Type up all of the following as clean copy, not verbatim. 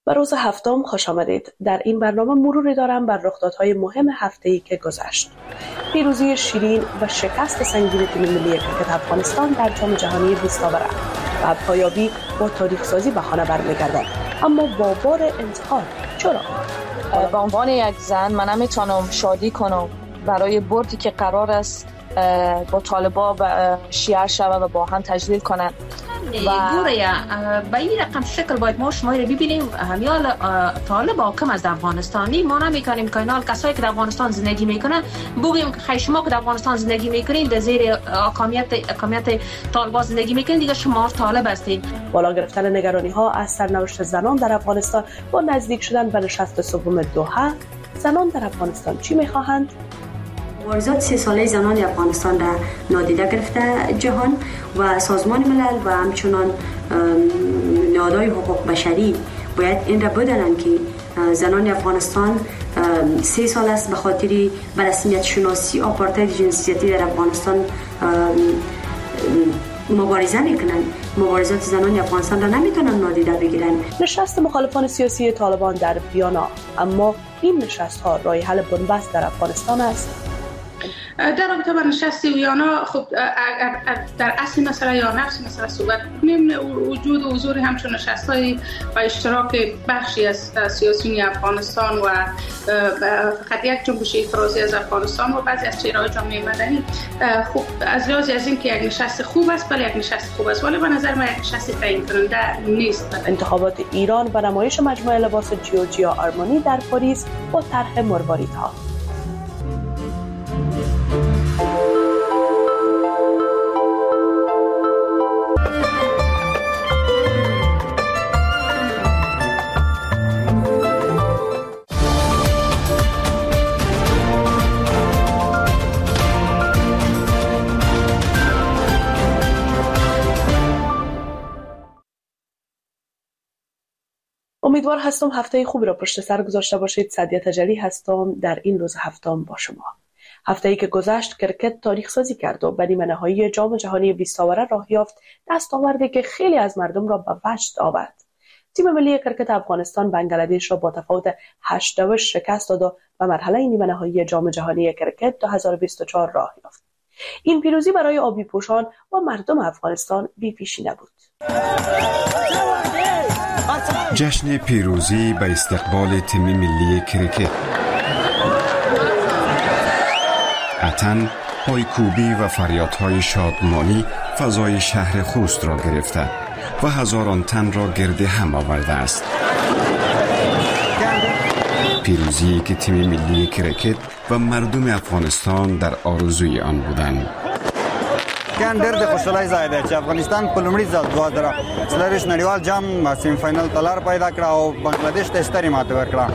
به روز هفتم خوش آمدید. در این برنامه مروری دارم بر رخدادهای مهم هفته‌ای که گذشت. پیروزی شیرین و شکست سنگین تیم ملی کرکت افغانستان در جام جهانی 20 آوره و پایابی با تاریخ سازی به خانه برمیگردد، اما با بار انتقاد. چرا؟ به عنوان یک زن من نمیتونم شادی کنم برای بردی که قرار است با طالبا شیعه شود و با هم تجلیل کنند. گوره به این رقم شکل باید ما شما رو ببینیم. همیال طالب حاکم از افغانستانی ما نمیکنیم که اینال کسایی که در افغانستان زندگی میکنن بگیم که شما که در افغانستان زندگی میکنین در زیر حاکمیت طالبا زندگی میکنین، دیگه شما طالب هستین. بالا گرفتن نگرانی ها از سرنوشت زنان در افغانستان با نزدیک شدن به نشست سوم دوحه، زنان در افغانستان چی میخواهند؟ مبارزات 3 ساله زنان افغانستان را نادیده گرفته جهان و سازمان ملل و همچنان نهادهای حقوق بشری باید این را بدانند که زنان افغانستان 3 سال است به خاطر به رسمیت شناسی آپارتاید جنسیتی در افغانستان مبارزه میکنند. مبارزات زنان افغانستان را نمیتونن نادیده بگیرن. نشست مخالفان سیاسی طالبان در ویانا، اما این نشست ها راه حل بنبست در افغانستان است. در رابطه با نشست ویانا، خب در اصل مسئله یا نفس مسئله صحبت کنیم، وجود و حضور همچون نشست‌های و اشتراک بخشی از سیاسیون افغانستان و فقط یک جنبش اعتراضی از افغانستان و بعضی از چهره‌های جامعه مدنی، خب از لحاظ از این که یک نشست خوب است، ولی یک نشست خوب است، ولی به نظر من یک نشست تعیین کننده نیست. انتخابات ایران و نمایش مجموعه لباس جیورجیا آرمانی در پاریس با طرح مرواریدها. امیدوار هستم هفته خوبی را پشت سر گذاشته باشید. سعدیه تجلی هستم در این روز هفتم با شما. هفته‌ای که گذشت کرکت تاریخ سازی کرد و به نیمه نهایی جام جهانی 20 آوره راه یافت، دستاوردی که خیلی از مردم را به وجد آورد. تیم ملی کرکت افغانستان بنگلادش را با تفاوت 8-2 شکست داد و به مرحله نیمه نهایی جام جهانی کرکت 2024 راه یافت. این پیروزی برای آبی پوشان و مردم افغانستان بی‌پیشی نبود. جشن پیروزی به استقبال تیم ملی کرکت. عطن، پایکوبی و فریادهای شادمانی فضای شهر خوست را گرفته و هزاران تن را گرد هم آورده است. پیروزی که تیم ملی کرکت و مردم افغانستان در آرزوی آن بودند. کان ډېر د خوشحالۍ ځای دی چې افغانستان په لومړي ځل 2024 نړیوال جام سیمی فاینل ته لار پیدا کړه او بنگلاديش ته سترې ماتې ورکړه.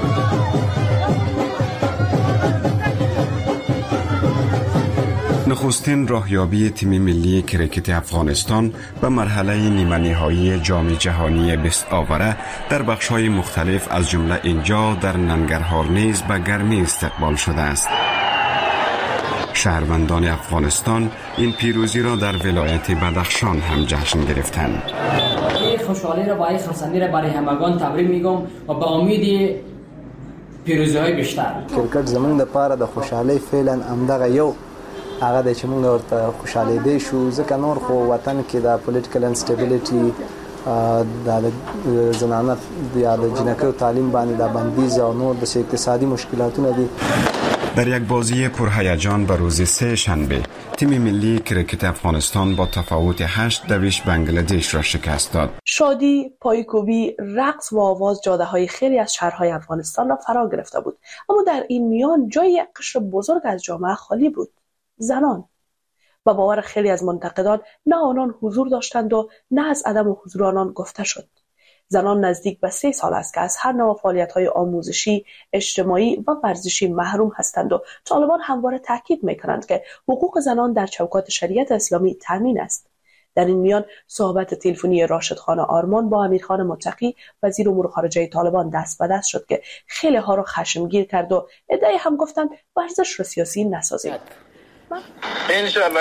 نخستین راهیابی تیم ملی کرکت افغانستان به مرحله نیمه نهایی جام جهانی 20 آوره در بخش‌های مختلف از جمله اینجا در ننگرهار نیز به گرمی استقبال شده است. شهروندان افغانستان این پیروزی را در ولایت بدخشان هم جشن گرفتند. این خوشحالی را با این خرسندی را برای همگان تبریک میگم و با امید پیروزی‌های بیشتر. کرکټ زمونږ لپاره د خوشحالۍ فعلا همدغه یو هغه د چې موږ ورته خوشاله دي شو، ځکه نور خو وطن کې د پولیټیکل انسټیبیلیټي د زنانه د جنکو تعلیم باندې د بندیز او نور د اقتصادي مشکلاتونه دي. در یک بازی پرهیجان به روز 3 شنبه تیم ملی کرکت افغانستان با تفاوت 8-2 بنگلادش را شکست داد. شادی، پایکوبی، رقص و آواز جاده‌های خیلی از شهرهای افغانستان را فرا گرفته بود، اما در این میان جای یک قشر بزرگ از جامعه خالی بود: زنان. با باور خیلی از منتقدان نه آنان حضور داشتند و نه از عدم حضور آنان گفته شد. زنان نزدیک به 3 سال است که از هر نوع فعالیت‌های آموزشی، اجتماعی و ورزشی محروم هستند و طالبان همواره تاکید می‌کنند که حقوق زنان در چوکات شریعت اسلامی تامین است. در این میان صحبت تلفنی راشدخان آرمان با امیرخان متقی وزیر امور خارجه طالبان دست به دست شد که خیلی ها را خشمگیر کرد و عده‌ای هم گفتند ورزش را سیاسی نسازید.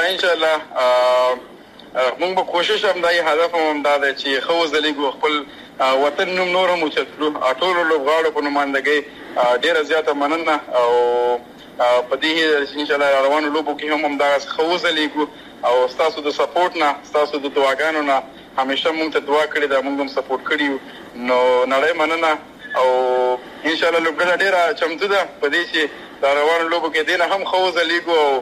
انشاءالله مونږ به کوشش هم دای هدف هم دا دی چې خو زلیګو خپل وطن نوم نور هم چتلو ټول لوبغاړو په نمائندګۍ ډیره زیاته مننه او په دې ان شاء الله روانو لوبو کې هم دا خوځلېګو او تاسو د سپورټ نه تاسو د دعاګانو نه همیشه مونږ ته دعا کړې ده مونږ هم سپورټ کړیو نو نړۍ مننه او ان شاء الله لوبډله ډیره چمتو ده په دې چې دا روانو لوبو کې دینه هم خوځلېګو او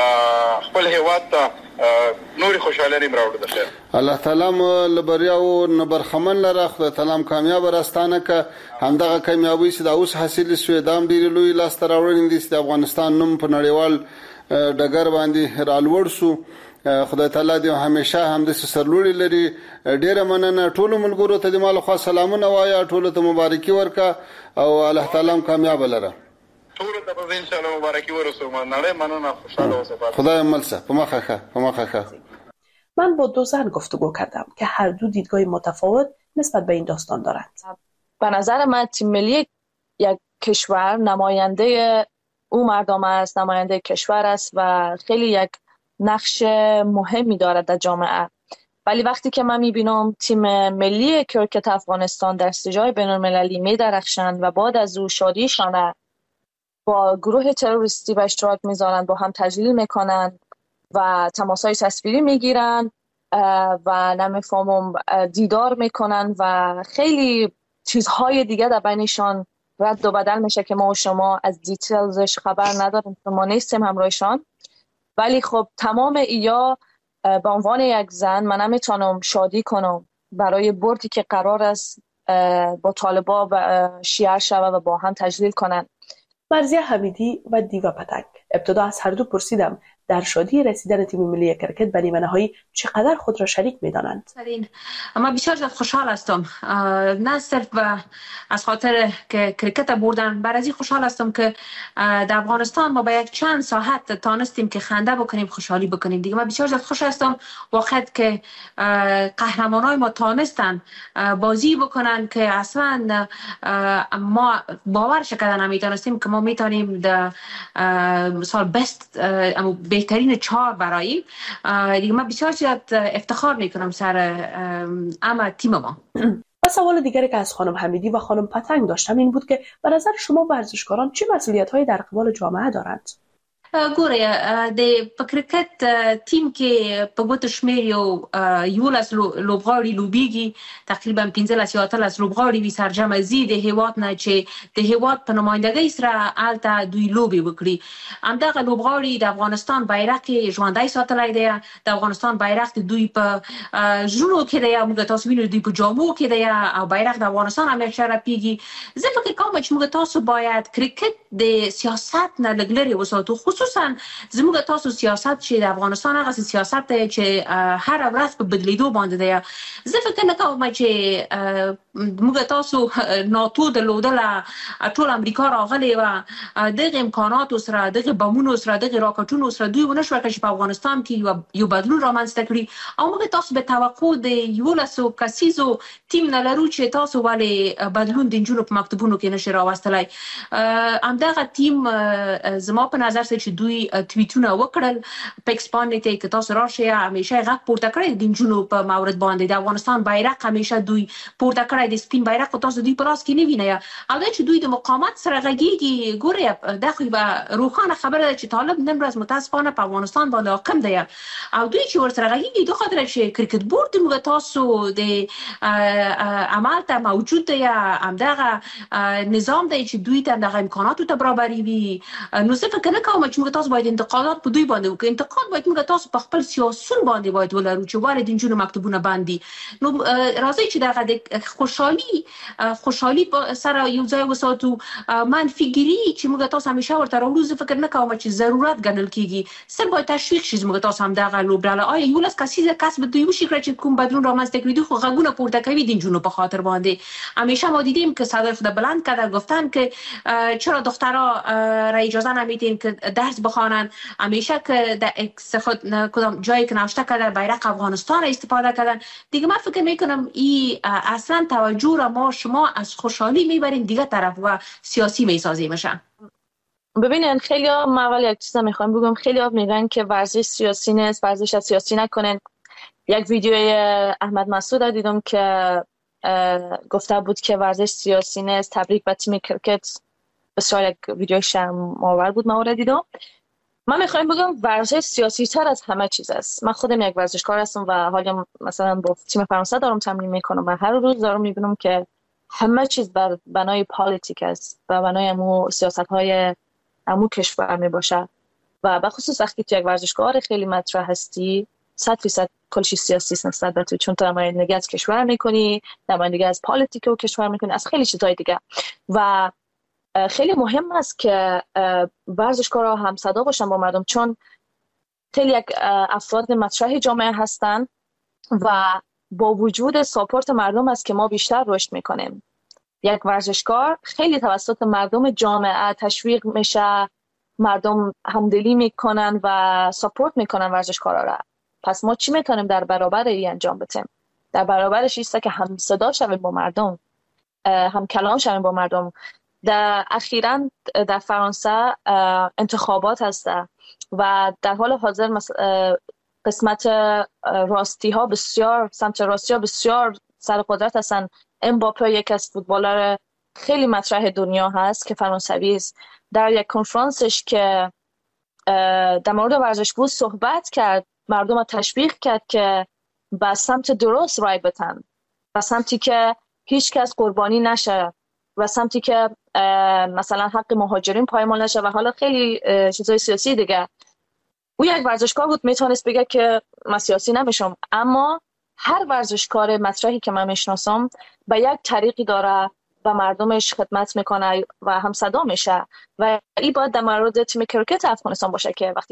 خپل هیواد ته نوري خوشاله ریم راوړو ده الله تعالی مو لبریا او نبرخمن لره خدای تعالی کامیاب راستانه ک همدغه کامیابی چې دا اوس حاصل شوې دام ډیر لوی لاس تراوړین دي چې افغانستان نوم په نړیوال ډګر باندې رالوړ سو خدای تعالی دې همیشه هم د سرلوړي لري ډیره مننه ټول ملګرو ته د مال خو سلامونه وایا ټول ته مبارکي ورکا او الله تعالی کامیاب لره ټول ته به ان شاء الله مبارکي ورسوم نړۍ مننه خوشاله اوسه خدای ملسه په مخه من با دو زن گفتگو کردم که هر دو دیدگاه متفاوت نسبت به این داستان دارند. به نظر من تیم ملی یک کشور نماینده او مردم است، نماینده کشور است و خیلی یک نقش مهمی دارد در جامعه. ولی وقتی که من میبینم تیم ملی کرکت افغانستان در سجای بین المللی میدرخشند و بعد از او شادیشان با گروه تروریستی به اشتراک میذارند، با هم تجلیل میکنند و تماسهای تصویری میگیرند و نمیفهمم دیدار میکنند و خیلی چیزهای دیگه در بینشان رد و بدل میشه که ما و شما از دیتیلزش خبر نداریم، ما نیستیم همراهشان. ولی خب تمام ایا به عنوان یک زن من نمیتونم شادی کنم برای بردی که قرار است با طالبا شیعه شود و با هم تجلیل کنند. مرضیه حمیدی و دیوا پتنگ. ابتدا از هر دو پرسیدم در شادی رسیدن تیم ملی کرکت به نیمه‌نهایی چقدر خود را شریک می‌دانند. ما بسیار زیاد خوشحال هستم، نه صرف از خاطر که کرکت بردن، بر از این خوشحال هستم که در افغانستان ما با یک چند ساعت تانستیم که خنده بکنیم، خوشحالی بکنیم. دیگه ما بسیار زیاد خوش هستم واقعا که قهرمانای ما تانستن بازی بکنن که اصلا ما باورش کردن نمی‌دانستیم که ما میتونیم در مثال بست بهترین 4 برای دیگه. من بسیار زیاد افتخار میکنم سر اما تیم ما. و سوال دیگری که از خانم حمیدی و خانم پتنگ داشتم این بود که به نظر شما ورزشکاران چه مسئولیت‌هایی در قبال جامعه دارند؟ ګوره د کرکټ ټیم کې په ګوتو شمیر یو لاس لوبغاړي لوبيږي، تقریبا 15 یا 18 لوبغاړي وي سرجمه زی د هیواد نه چې د هیواد په نمائندګۍ سره الته دوی لوبي وکړي. همدغه لوبغاړي د افغانستان بیرغ ژوندۍ ساتلای دی، د افغانستان بیرغ دوی په ژوندو کې دی، موږ تاسو وینئ دوی په جامو کې دی او بیرغ د افغانستان همیشه راپیږي. زه فکر کوم چې موږ تاسو باید کرکټ د سیاست نه لګلري وساتو، خصوصا زموږ تاسو سیاست چې د افغانستان هغه سیاست دی چې هر ورځ په بدلیدو باندې دی. زه فکر نه کوم چې موږ تاسو ناتو درلودله ټول امریکا راغلی و دغه امکانات سره، دغه بمونو سره، دغه راکټونو سره دوی ونه شو چې په افغانستان کې یو بدلون رامنځته کړي. او موږ تاسو به توقع د یو لاسو کسیزو تیم نه لرو چې تاسو ولې بدلون د نجونو په مکتبونو کې نشي راوستلای. همدغه تیم زما په نظر چې دوی توییټونه وکړل په ایکسپاند ته کې تاسو راشي همیشه غږ پورته کړی د نجونو په مورد باندې د افغانستان بیرغ همیشه دوی پورته کړی د سپین بیرغ تاسو دوی پراس کې نه وینئ او دا چې دوی د مقاومت سره غږیږي. ګوره دا خو به روښانه خبره ده چې طالب نن ورځ متاسفانه په افغانستان باندې حاکم دی او دوی چې ورسره غږیږي دوی خاطر چې کرکټ بورډ موږ تاسو د عمل ته موجود دی، همدغه نظام دی چې دوی ته دغه امکاناتو ته برابري وي. نو زه فکر نه کوم چې موږ تاسو باید انتقادات په دوی باندې وکړو. انتقاد باید موږ تاسو په خپل سیاسون باندې باید ولرو چې ولې د نجونو مکتبونه باندې. نو راځي چې دغه د خوشحالي سره یو ځای وساتو. منفیګری چې موږ تاسو همیشه ورته راوړو زه فکر نه کوم چې ضرورت ګڼل کیږي. سر باید تشویق شي موږ تاسو هم دغه لوبډاله آیا یو لاس کس به دوی وشي کړی چې کوم بدلون رامنځته کړي. خو غږونه پورته کوي د نجونو په خاطر باندې. همیشه ما دیدیم که صدف ده بلند کرده گفتن که چرا دخترها را اجازه نمیدین که درس بخوانن، همیشه که در کدام جایی که نوشته کرده بیرق افغانستان استفاده کردن. دیگه من فکر میکنم این اصلا توجه را ما شما از خوشحالی میبرین دیگه طرف و سیاسی میسازیمشن. ببینن خیلی ها من اول یک چیز میخوام بگم، خیلی ها میگن که ورزش سیاسی نیست، ورزش سیاسی نکنن. یک ویدیوی احمد مسعود دیدم که گفته بود که ورزش سیاسی نیست، تبریک به تیم کرکت. بسیار یک ویدیو شرم‌آور بود ما دیدم. من میخوایم بگم ورزش سیاسی تر از همه چیز است. من خودم یک ورزشکار هستم و حالا مثلا با تیم فرانسه دارم تمرین میکنم و هر روز دارم میبینم که همه چیز بر بنای پالیتیک است و بنای امو سیاست‌های امو کشور میباشه و به خصوص وقتی تو یک ورزشکار خیلی مطرح هستی 100% کل چیز سیاسی است نسبت به تو، چون تو نمایندگی از کشور میکنی، نمایندگی از پالیتیک و کشور میکنی، از خیلی چیزهای دیگه. و خیلی مهم است که ورزشکارها هم صدا باشن با مردم، چون خیلی یک افراد مطرح جامعه هستن و با وجود ساپورت مردم است که ما بیشتر رشد میکنیم. یک ورزشکار خیلی توسط مردم جامعه تشویق میشه، مردم همدلی میکنن و ساپورت میکنن ورزشکارا را. پس ما چی میتونیم در برابر این انجام بدیم؟ در برابرش ایسته که هم صدا شویم با مردم، هم کلام شویم با مردم. در اخیراً در فرانسه انتخابات هسته و در حال حاضر قسمت راستی ها بسیار، سمت راستی ها بسیار سر قدرت هستن. امباپه یک از فوتبالر خیلی مطرح دنیا هست که فرانسوی است. در یک کنفرانسش که در مورد ورزش بود صحبت کرد، مردم را تشویق کرد که به سمت درست رای بدن، به سمتی که هیچ کس قربانی نشه و سمتی که مثلا حق مهاجرین پایمال نشه و حالا خیلی چیزای سیاسی دیگه. او یک ورزشکار بود، میتونست بگه که من سیاسی نمیشم، اما هر ورزشکار مطرحی که من میشناسم به یک طریقی داره به مردمش خدمت میکنه و هم صدا میشه و این باید در مورد تیم کرکت افغانستان باشه که وقتی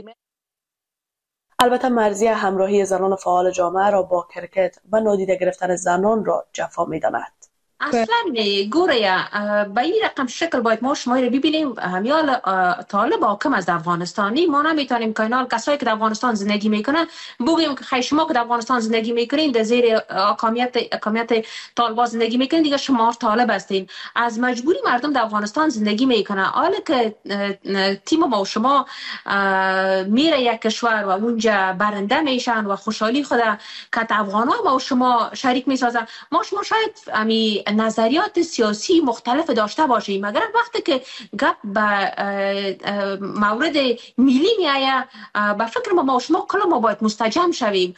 البته مرزی همراهی زنان فعال جامعه را با کرکت و نادیده گرفتن زنان را جفا میداند. اصلا گوره به این رقم شکل باید ما شما رو ببینیم. همیال طالب حاکم از افغانستانی ما نمیتونیم که اینا کسایی که در افغانستان زندگی میکنن بگیم که خیلی شما که در افغانستان زندگی میکنین در زیر حاکمیت طالبان زندگی میکنین دیگه شما طالب هستین. از مجبوری مردم در افغانستان زندگی میکنن. حالا که تیم ما و شما میره یک کشور و اونجا برنده میشن و خوشحالی خود که افغانا ما و شما شریک میسازن، ما شما شاید امی نظریات سیاسی مختلف داشته باشیم، مگر وقتی که گپ به مورد ملی میایه به فکر ما شما کلا ما باید مستجم شویم.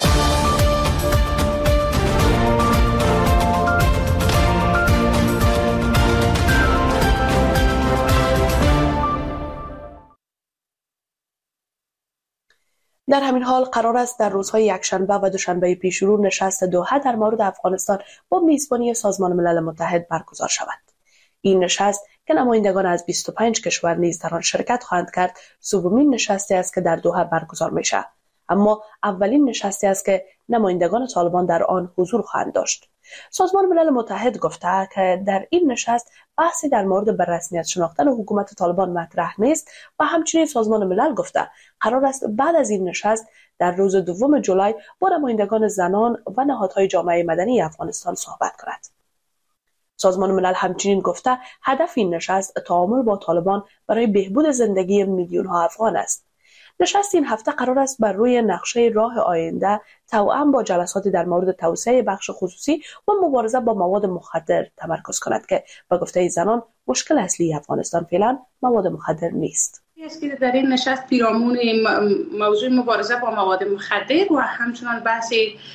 در همین حال قرار است در روزهای یکشنبه و دوشنبه پیشرو نشست دوحه در مورد افغانستان با میزبانی سازمان ملل متحد برگزار شود. این نشست که نمایندگان از 25 کشور نیز در آن شرکت خواهند کرد، سومین نشستی است که در دوحه برگزار میشه، اما اولین نشستی است که نمایندگان طالبان در آن حضور خواهند داشت. سازمان ملل متحد گفته که در این نشست بحثی در مورد به رسمیت شناختن حکومت طالبان مطرح نیست و همچنین سازمان ملل گفته قرار است بعد از این نشست در روز 2 جولای با نمایندگان زنان و نهادهای جامعه مدنی افغانستان صحبت کند. سازمان ملل همچنین گفته هدف این نشست تعامل با طالبان برای بهبود زندگی میلیون‌ها افغان است. نشست این هفته قرار است بر روی نقشه راه آینده توأم با جلساتی در مورد توسعه بخش خصوصی و مبارزه با مواد مخدر تمرکز کند که به گفته زنان مشکل اصلی افغانستان فعلا مواد مخدر نیست. است که در این نشست پیرامون موضوع مبارزه با مواد مخدر و همچنان بحث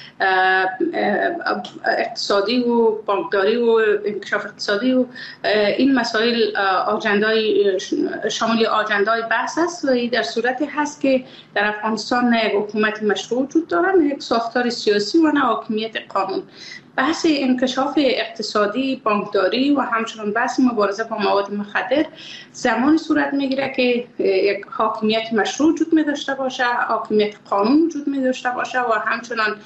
اقتصادی و بانکداری و انکشاف اقتصادی و این مسائل شامل آجندای بحث است و در صورتی هست که در افغانستان نه یک حکومت مشروع وجود دارد، نه یک ساختار سیاسی و نه حاکمیت قانون. بحث انکشاف اقتصادی، بانکداری و همچنان بحث مبارزه با مواد مخدر زمانی صورت میگیره که یک حاکمیت مشروع وجود می داشته باشه، حاکمیت قانون وجود می داشته باشه و همچنان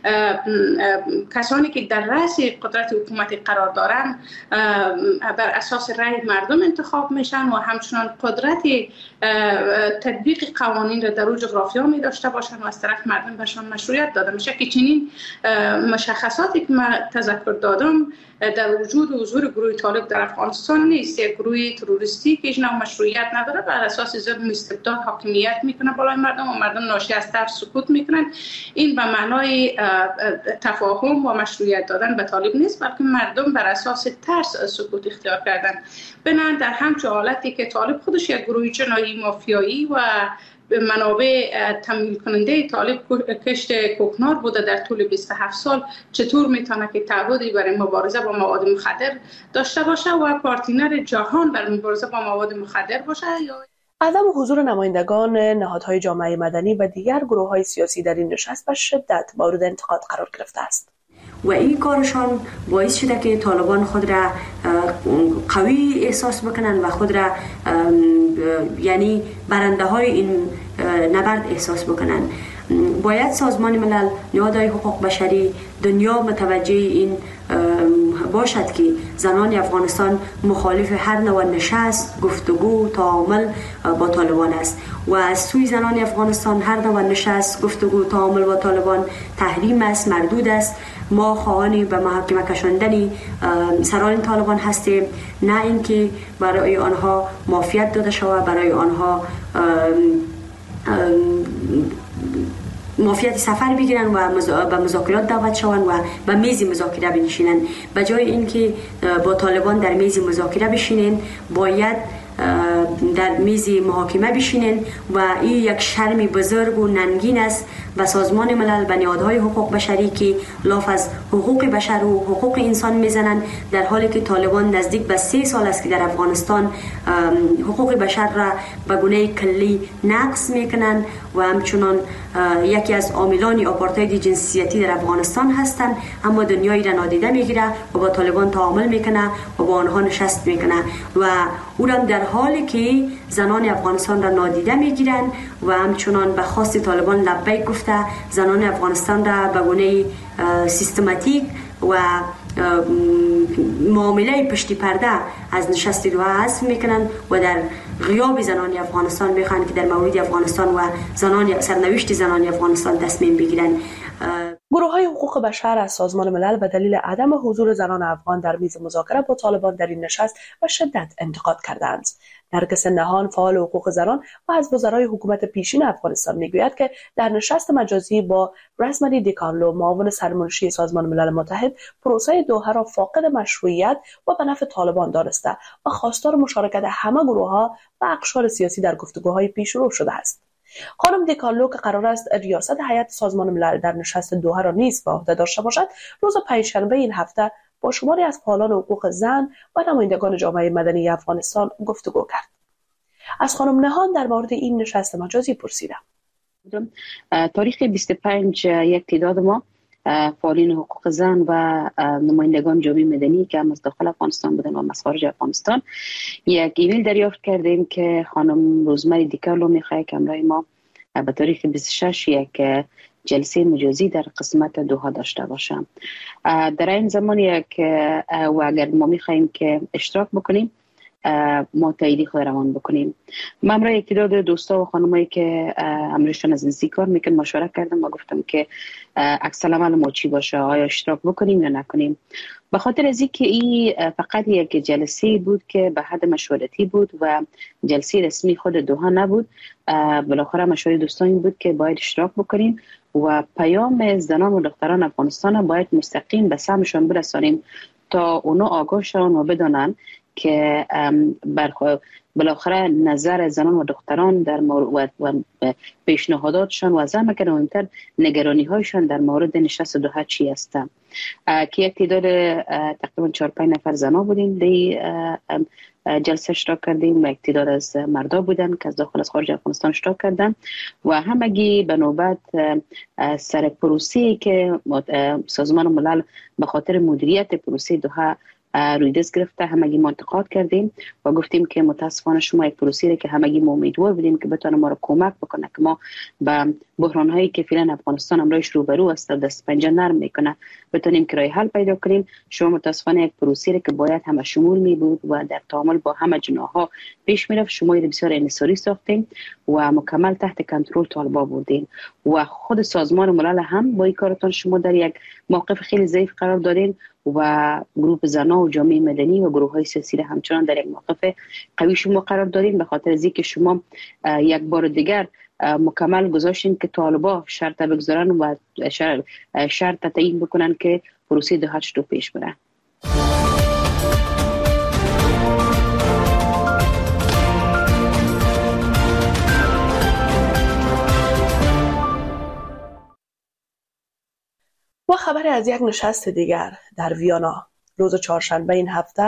کسانی که در رأس قدرت حکومت قرار دارن بر اساس رأی مردم انتخاب میشن و همچنان قدرت تطبیق قوانین را در اون جغرافیا می داشته باشن و از طرف مردم بهشان مشروعیت داده میشه که چنین مشخصاتی که ما تذکر دادم در وجود و حضور گروه طالب در افغانستان نیست. یک گروه تروریستی که هیچ نوع مشروعیت نداره، بر اساس ظلم استبداد حاکمیت میکنه بالای مردم و مردم ناشی از ترس سکوت میکنن. این به معنای تفاهم و مشروعیت دادن به طالب نیست، بلکه مردم بر اساس ترس سکوت اختیار کردن. بنابراین در همچون حالتی که طالب خودش یک گروه جنایی مافیایی و منابع تمویل کننده طالب کشت کوکنار بوده در طول 27 سال، چطور میتونه که تعهدی برای مبارزه با مواد مخدر داشته باشه و پارتنر جهان برای مبارزه با مواد مخدر باشه؟ یا عدم حضور نمایندگان نهادهای جامعه مدنی و دیگر گروه‌های سیاسی در این نشست به شدت مورد انتقاد قرار گرفته است. و این کارشان باعث شده که طالبان خود را قوی احساس بکنن و خود را یعنی برنده های این نبرد احساس بکنن. باید سازمان ملل، نهادهای حقوق بشری، دنیا متوجه این باشد که زنان افغانستان مخالف هر نوع نشست، گفتگو، تعامل با طالبان است و از سوی زنان افغانستان هر نوع نشست، گفتگو، تعامل با طالبان تحریم است، مردود است. ما خواهان به محاکمه کشاندن سران طالبان هستیم، نه اینکه برای آنها معافیت داده شود، برای آنها معافیت سفر بگیرن و به مذاکرات دعوت شوند و به میز مذاکره بنشینن. به جای اینکه با طالبان در میز مذاکره بشینن، باید در میز محاکمه بشینن و این یک شرم بزرگ و ننگین است به سازمان ملل، به نهادهای حقوق بشری که لاف از حقوق بشر و حقوق انسان میزنند، در حالی که طالبان نزدیک به 3 سال است که در افغانستان حقوق بشر را به گونه کلی نقض میکنند و همچنان یکی از عاملان آپارتاید جنسیتی در افغانستان هستند، اما دنیایی را نادیده میگیره و با طالبان تعامل میکنه و با آنها نشست میکنه و او را در حالی که زنان افغانستان را نادیده میگیرند و همچنان به خواست طالبان لبیک گفته زنان افغانستان را به گونه سیستماتیک و معامله پشتی پرده از نشست دوحه حذف میکنن و در غیاب زنان افغانستان میخوان که در مورد افغانستان و سرنوشت زنان افغانستان تصمیم بگیرن. گروه‌های حقوق بشر از سازمان ملل به دلیل عدم حضور زنان افغان در میز مذاکره با طالبان در این نشست به شدت انتقاد کردند. نرگس نهان، فعال حقوق زنان و از وزرای حکومت پیشین افغانستان میگوید که در نشست مجازی با رزمری دیکارلو، معاون سرمنشی سازمان ملل متحد، پروسه دوحه را فاقد مشروعیت و به نفع طالبان دانسته و خواستار مشارکت همه گروه‌ها و اقشار سیاسی در گفتگوهای پیشرو شده است. خانم دیکارلو که قرار است ریاست هیئت سازمان ملل در نشست دوحه را نیز به عهده داشته باشد، روز پنجشنبه این هفته با شماری از فعالان حقوق زن و نمایندگان جامعه مدنی افغانستان گفتگو کرد. از خانم نهان در مورد این نشست مجازی پرسیدم. تاریخ 25 یک تعداد ما فعالین حقوق زن و نمایندگان جامعه مدنی که هم از داخل افغانستان بودن و از خارج افغانستان یک ایمیل دریافت کردیم که خانم روزمری دیکارلو میخواد که همراه ما به تاریخ 26 یک جلسه مجازی در قسمت دوحه داشته باشم. در این زمان یک و اگر ما میخوایم که اشتراک بکنیم، ما تاییدی خود روان بکنیم. من امروز یک تعداد دوستا و خانمایی که امروزشان از نزدیک کار میکنن مشورت کردم و گفتم که عکس العمل ما چی باشه، آیا اشتراک بکنیم یا نکنیم. به خاطر از اینکه این فقط یک جلسه بود که به حد مشورتی بود و جلسه رسمی خود دوحه نبود، بالاخره مشورت دوستان بود که باید اشتراک بکنیم و پیام زنان و دختران افغانستان باید مستقیم به سمتشان برسانیم تا اونا آگاه شون و بدانن که بالاخره نظر زنان و دختران در مورد و پیشنهاداتشان و از همه که مهمتر نگرانی هایشان در مورد نشست دوحه چی است. که یک تعداد تقریبا 4-5 نفر زنا بودیم در جلسه اشتراک کردیم و یک تعداد از مردا بودن که از داخل از خارج افغانستان اشتراک کردن و همگی به نوبت سر پروسه‌ای که سازمان ملل به خاطر مدیریت پروسه دوحه روی دست گرفته، همگی ما انتقاد کردیم و گفتیم که متاسفانه شما یک پروسه که همگی ما امیدوار بودیم که بتونه ما رو کمک بکنه که ما به بحران هایی که فعلا افغانستان امروز روبرو است دست پنجه نرم میکنه بتونیم که راه حل پیدا کنیم. شما متاسفانه یک پروسه که باید همه شمول می بود و در تعامل با همه جناح‌ها پیش میرفت، شما بسیار انحصاری ساختین و مکمل تحت کنترل طالبان بودین و خود سازمان ملل هم با این کارتون شما در یک موقف خیلی ضعیف قرار دادین و گروه زنان و جامعه مدنی و گروه های سیاسی همچنان در یک موقف قوی شما قرار دادین، به خاطر از اینکه شما یک بار دیگر مکمل گذاشتین که طالبان شرط بگذارن و شرط تعیین بکنن که پروسه 28 رو پیش بره. با خبر از یک نشست دیگر در ویانا روز چهارشنبه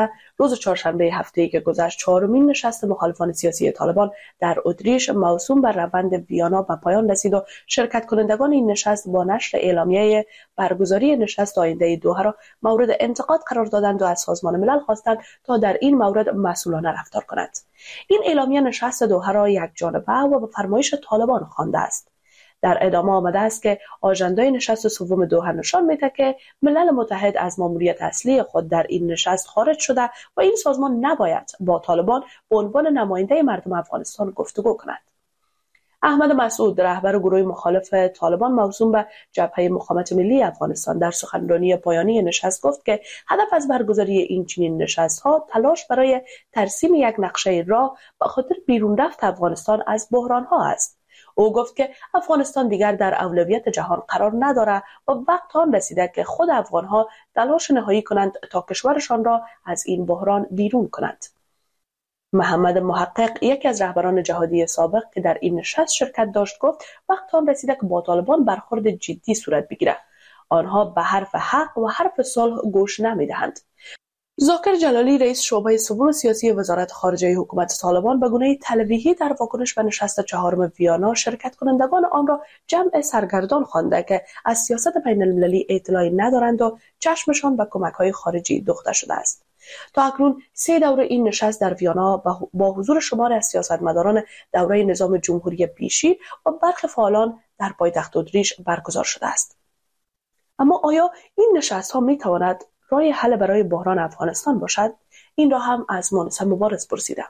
هفته‌ای که گذشت، چهارمین نشست مخالفان سیاسی طالبان در اتریش موسوم بر روند ویانا به پایان رسید و شرکت کنندگان این نشست با نشر اعلامیه برگزاری نشست آینده دوحه را مورد انتقاد قرار دادند و از سازمان ملل خواستند تا در این مورد مسئولانه رفتار کند. این اعلامیه نشست دوحه را یکجانبه و به فرمایش طالبان خوانده است. در ادامه آمده است که آژندای نشست سوم دوحه نشان می‌دهد که ملل متحد از ماموریت اصلی خود در این نشست خارج شده و این سازمان نباید با طالبان به عنوان نماینده مردم افغانستان گفتگو کند. احمد مسعود، رهبر گروه مخالف طالبان موسوم به جبهه مقاومت ملی افغانستان، در سخنرانی پایانی نشست گفت که هدف از برگزاری این چنین نشست‌ها تلاش برای ترسیم یک نقشه راه به خاطر بیرون رفت افغانستان از بحران‌ها است. او گفت که افغانستان دیگر در اولویت جهان قرار ندارد و وقت آن رسیده که خود افغان‌ها تلاش نهایی کنند تا کشورشان را از این بحران بیرون کنند. محمد محقق، یکی از رهبران جهادی سابق که در این نشست شرکت داشت، گفت وقت آن رسیده که با طالبان برخورد جدی صورت بگیرد. آنها به حرف حق و حرف صلح گوش نمی‌دهند. ذاکر جلالی، رئیس شعبه سوم سیاسی وزارت خارجه حکومت طالبان، به گونه تلویحی در واکنش به نشست چهارم ویانا شرکت کنندگان آن را جمع سرگردان خوانده که از سیاست بین المللی اطلاعی ندارند و چشمشان به کمک‌های خارجی دوخته شده است. تا اکنون 3 دوره این نشست در ویانا با حضور شمار از سیاستمداران دوره نظام جمهوری پیشی و برخی فعالان در پایتخت اتریش برگزار شده است. اما آیا این نشست‌ها می‌تواند راه حل برای بحران افغانستان باشد؟ این را هم از مانسه مبارز پرسیدم.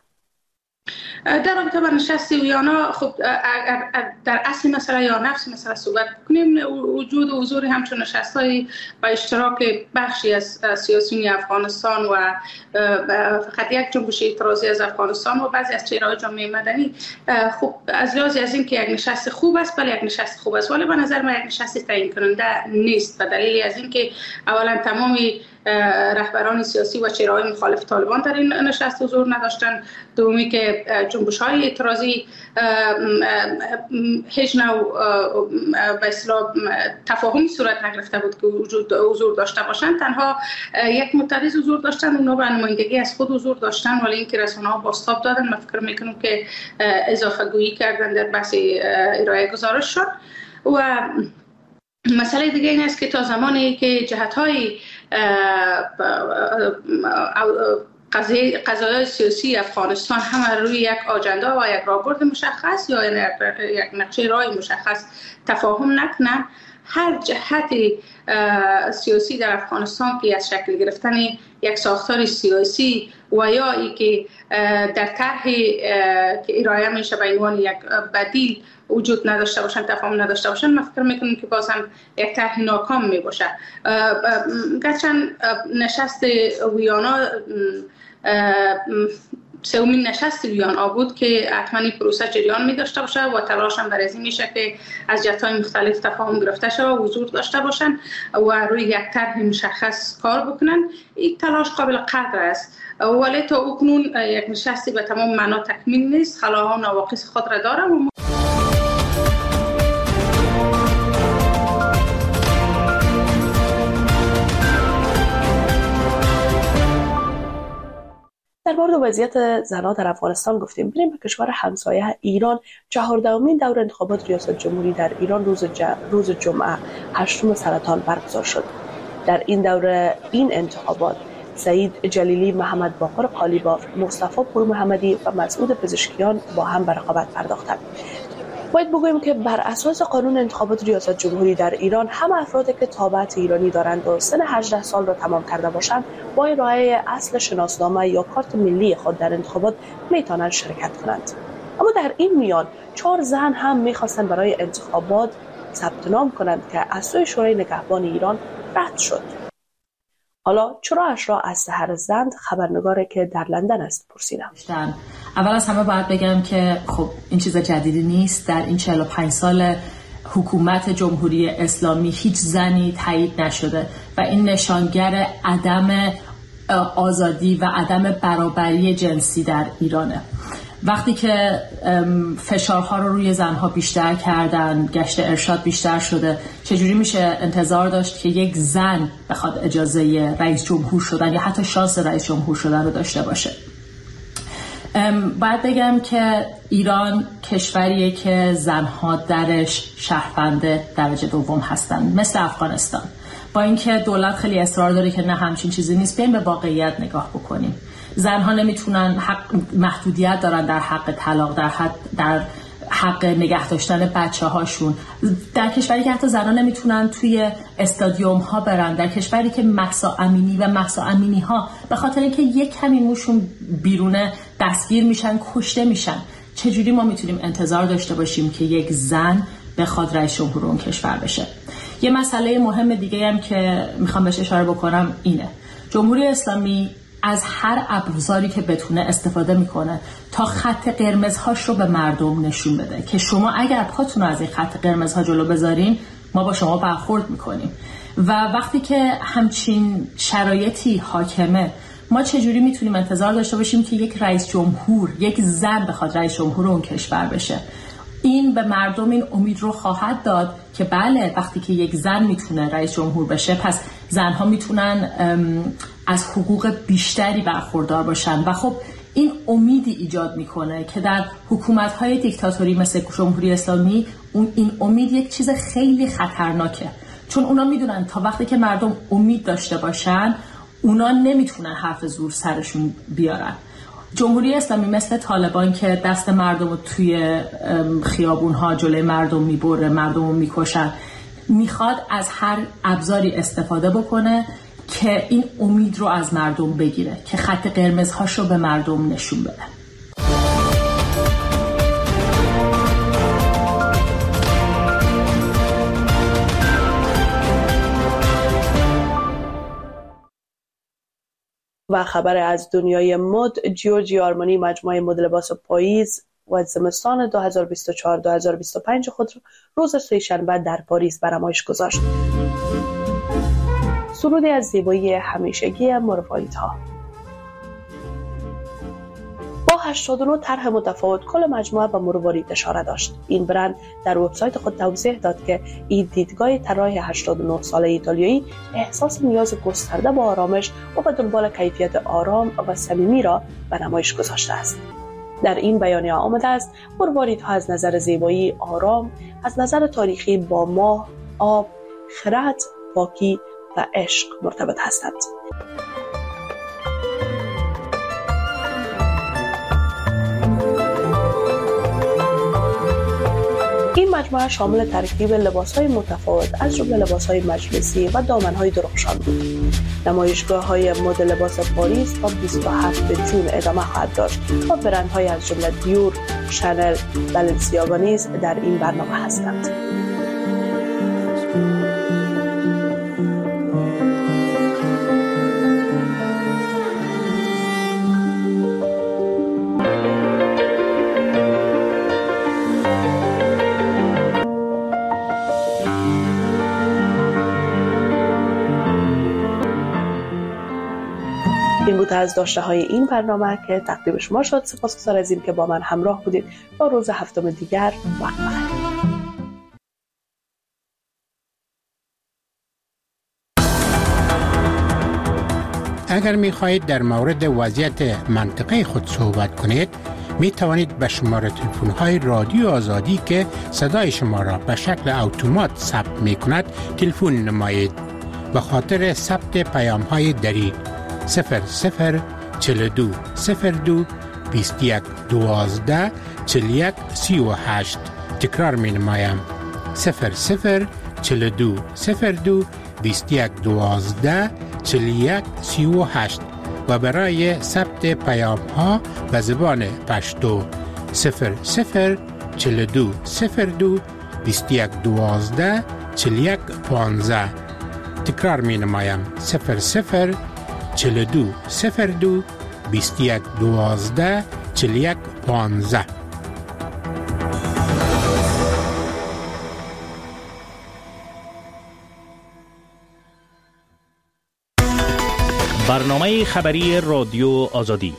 در رابطه با نشست ویانا، خب در اصل مسئله یا نفس مسئله صحبت کنیم، وجود و حضور همچون نشست‌های با اشتراک بخشی از سیاسیون افغانستان و فقط یک جنبش اعتراضی از افغانستان و بعضی از چهره‌های جامعه مدنی، خب از لحاظ از این که یک نشست خوب است، بله یک نشست خوب است، ولی به نظر من یک نشست تعیین کننده نیست، به دلیل از این که اولا تمامی رهبران سیاسی و چهره‌های مخالف طالبان در این نشست حضور نداشتند، دومی که جنبش‌های اعتراضی هیچ نوع به اصطلاح تفاهمی صورت نگرفته بود که حضور داشته باشند، تنها یک معترض حضور داشتند، اونا به نمایندگی از خود حضور داشتند، ولی اینکه رسانه‌ها بازتاب دادن، من فکر میکنم که اضافه گویی کردن در بحث ارائه گزارش شد. و مسئله دیگه این است که تا زمانی که جهت‌های قضایای سیاسی افغانستان همه روی یک آجنده و یک راهبرد مشخص یا یک نقشه راه مشخص تفاهم نکنن، هر جهت سیاسی در افغانستان که از شکل گرفتن یک ساختار سیاسی و یا ای که در طرح که ارائه میشه به عنوان یک بدیل وجود نداشته باشن، تفاهم نداشته باشن، من فکر میکنم که باز هم یک طرح ناکام می باشه. گرچند نشست ویانا سومین نشست ویانا بود که حتما این پروسه جریان می داشته باشه و تلاش هم برای این میشه که از جهت‌های مختلف تفاهم گرفته شده و حضور داشته باشن و روی یک طرح مشخص کار بکنن. این تلاش قابل قدر است، ولی تا اکنون یک نشستی به تمام معنا تکمیل نیست، خلاها و نواقص خود را داره. در مورد وضعیت زنان در افغانستان گفتیم. بریم به کشور همسایه ایران. 14مین دور انتخابات ریاست جمهوری در ایران روز جمعه 8 سرطان برگزار شد. در این دوره این انتخابات سعید جلیلی، محمد باقر قالیباف، مصطفی پور محمدی و مسعود پزشکیان با هم به رقابت پرداختند. باید بگوییم که بر اساس قانون انتخابات ریاست جمهوری در ایران، همه افرادی که تابعیت ایرانی دارند و سن 18 سال را تمام کرده باشند با ارائه اصل شناسنامه یا کارت ملی خود در انتخابات میتوانند شرکت کنند. اما در این میان 4 زن هم میخواستند برای انتخابات ثبت نام کنند که از سوی شورای نگهبان ایران رد شد. حالا چرایش را از سحر زند، خبرنگاری که در لندن است، پرسیدم. اول از همه باید بگم که خب این چیز جدیدی نیست. در این 45 سال حکومت جمهوری اسلامی هیچ زنی تایید نشده و این نشانگر عدم آزادی و عدم برابری جنسی در ایرانه. وقتی که فشارها رو روی زنها بیشتر کردن، گشت ارشاد بیشتر شده، چجوری میشه انتظار داشت که یک زن بخواد اجازه رئیس جمهور شدن یا حتی شانس رئیس جمهور شدن رو داشته باشه؟ باید بگم که ایران کشوریه که زنها درش شهروند درجه دوم هستن، مثل افغانستان. با اینکه دولت خیلی اصرار داره که نه همچین چیزی نیست، بیایم به واقعیت نگاه بکنیم. زنها نمیتونن، محدودیت دارن در حق طلاق، در حق نگه داشتن بچه هاشون. در کشوری که حتی زنها نمیتونن توی استادیوم ها برن، در کشوری که مهسا امینی و مهسا امینی ها به خاطر اینکه یک کمی موشون بیرونه دستگیر میشن، کشته میشن. چجوری ما میتونیم انتظار داشته باشیم که یک زن بخواد رئیس جمهور اون کشور بشه؟ یه مسئله مهم دیگه هم که میخوام بهش اشاره بکنم اینه: جمهوری اسلامی از هر ابزاری که بتونه استفاده میکنه تا خط قرمزهاش رو به مردم نشون بده که شما اگر پاتون رو از این خط قرمزها جلو بذارین، ما با شما برخورد میکنیم. و وقتی که همچین شرایطی حاکمه، ما چجوری میتونیم انتظار داشته باشیم که یک رئیس جمهور، یک زن بخواد رئیس جمهور اون کشور بشه؟ این به مردم این امید رو خواهد داد که بله، وقتی که یک زن میتونه رئیس جمهور بشه، پس زنها میتونن از حقوق بیشتری برخوردار باشن. و خب این امیدی ایجاد میکنه که در حکومت‌های دیکتاتوری مثل جمهوری اسلامی این امید یک چیز خیلی خطرناکه، چون اونا میدونن تا وقتی که مردم امید داشته باشن، اونا نمیتونن حرف زور سرشون بیارن. جمهوری اسلامی مثل طالبان که دست مردم رو توی خیابون‌ها جلوی مردم میبره، مردم رو میکشن، میخواد از هر ابزاری استفاده بکنه که این امید رو از مردم بگیره، که خط قرمزهاش رو به مردم نشون بده. و خبر از دنیای مد: جیورجیو آرمانی مجموعه مد لباس پاییز و زمستان 2024-2025 خود روز سه‌شنبه در پاریس به نمایش گذاشت. سرودی از زیبایی همیشگی مرواریدها. با 89 طرح متفاوت، کل مجموعه به مروارید اشاره داشت. این برند در وبسایت خود توضیح داد که این دیدگاه طراح 89 ساله ایتالیایی احساس نیاز گسترده به آرامش و به دنبال کیفیت آرام و صمیمی را به نمایش گذاشته است. در این بیانیه آمده است مرواریدها از نظر زیبایی آرام، از نظر تاریخی با ماه، آب، خرد، پاکی و عشق مرتبط هستند. این مجموعه شامل ترکیب لباس‌های متفاوت از جمله لباس‌های مجلسی و دامن‌های درخشان بود. نمایشگاه‌های مد لباس پاریس تا 27 جون ادامه خواهد داشت و برندهای از جمله دیور، شانل، بالنسیاگا نیز در این برنامه هستند. این بود از داشته های این برنامه که تقدیم شما شد. سپاسگزار از این که با من همراه بودید. تا روز هفتم دیگر وقت بخیر. اگر می خواهید در مورد وضعیت منطقه خود صحبت کنید، می توانید به شماره تلفن های رادیو آزادی که صدای شما را به شکل اتومات ثبت می کند تلفن نمایید. به خاطر ثبت پیام های دری 00 42 21 12 41 38. تکرار می نمایم 00 42 02 21 12 41 38 و برای ثبت پیام ها به زبان پشتو 00 42 02 21 12 41 15. تکرار می نمایم 00 42 02 21 12 41 15. برنامه خبری رادیو آزادی